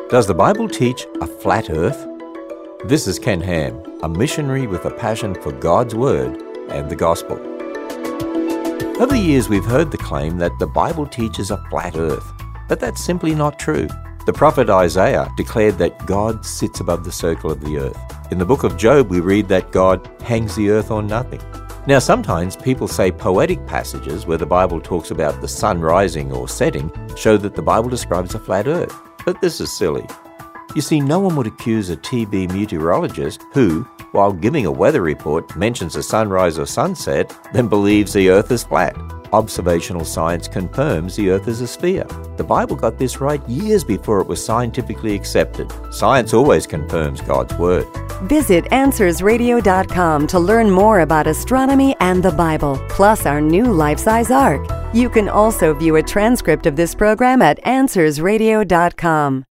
Does the Bible teach a flat earth? This is Ken Ham, a missionary with a passion for God's Word and the Gospel. Over the years, we've heard the claim that the Bible teaches a flat earth, but that's simply not true. The prophet Isaiah declared that God sits above the circle of the earth. In the book of Job, we read that God hangs the earth on nothing. Now, sometimes people say poetic passages where the Bible talks about the sun rising or setting show that the Bible describes a flat earth. But this is silly. You see, no one would accuse a TB meteorologist who, while giving a weather report, mentions a sunrise or sunset, then believes the earth is flat. Observational science confirms the earth is a sphere. The Bible got this right years before it was scientifically accepted. Science always confirms God's Word. Visit AnswersRadio.com to learn more about astronomy and the Bible, plus our new life-size ark. You can also view a transcript of this program at AnswersRadio.com.